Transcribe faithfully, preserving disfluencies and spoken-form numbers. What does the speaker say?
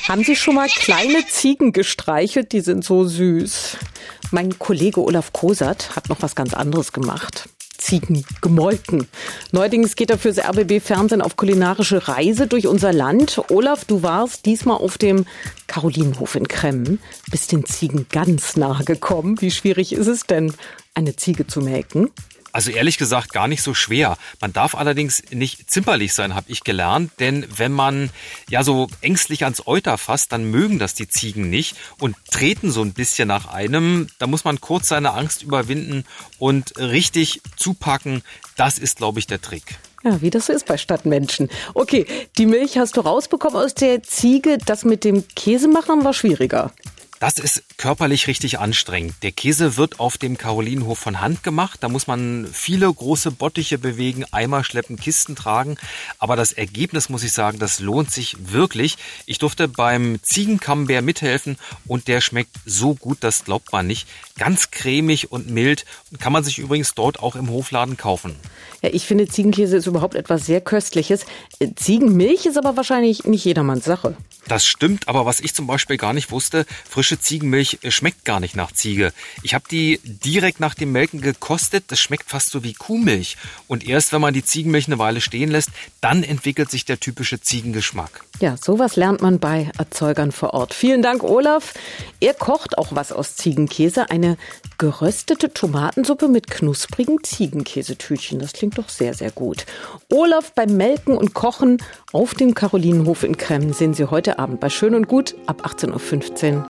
Haben Sie schon mal kleine Ziegen gestreichelt? Die sind so süß. Mein Kollege Olaf Kosert hat noch was ganz anderes gemacht. Ziegen gemolken. Neuerdings geht er fürs R B B-Fernsehen auf kulinarische Reise durch unser Land. Olaf, du warst diesmal auf dem Karolinenhof in Cremmen. Bist den Ziegen ganz nahe gekommen. Wie schwierig ist es denn, eine Ziege zu melken? Also ehrlich gesagt gar nicht so schwer. Man darf allerdings nicht zimperlich sein, habe ich gelernt. Denn wenn man ja so ängstlich ans Euter fasst, dann mögen das die Ziegen nicht und treten so ein bisschen nach einem. Da muss man kurz seine Angst überwinden und richtig zupacken. Das ist, glaube ich, der Trick. Ja, wie das so ist bei Stadtmenschen. Okay, die Milch hast du rausbekommen aus der Ziege. Das mit dem Käsemachen war schwieriger. Das ist körperlich richtig anstrengend. Der Käse wird auf dem Karolinenhof von Hand gemacht. Da muss man viele große Bottiche bewegen, Eimer schleppen, Kisten tragen. Aber das Ergebnis, muss ich sagen, das lohnt sich wirklich. Ich durfte beim Ziegencamembert mithelfen und der schmeckt so gut, das glaubt man nicht. Ganz cremig und mild. Kann man sich übrigens dort auch im Hofladen kaufen. Ja, ich finde, Ziegenkäse ist überhaupt etwas sehr Köstliches. Ziegenmilch ist aber wahrscheinlich nicht jedermanns Sache. Das stimmt, aber was ich zum Beispiel gar nicht wusste, frische Ziegenmilch schmeckt gar nicht nach Ziege. Ich habe die direkt nach dem Melken gekostet, das schmeckt fast so wie Kuhmilch. Und erst wenn man die Ziegenmilch eine Weile stehen lässt, dann entwickelt sich der typische Ziegengeschmack. Ja, sowas lernt man bei Erzeugern vor Ort. Vielen Dank, Olaf. Er kocht auch was aus Ziegenkäse, eine geröstete Tomatensuppe mit knusprigen Ziegenkäsetütchen. Das klingt doch sehr, sehr gut. Olaf beim Melken und Kochen auf dem Karolinenhof in Cremmen sehen Sie heute Abend bei Schön und Gut ab achtzehn Uhr fünfzehn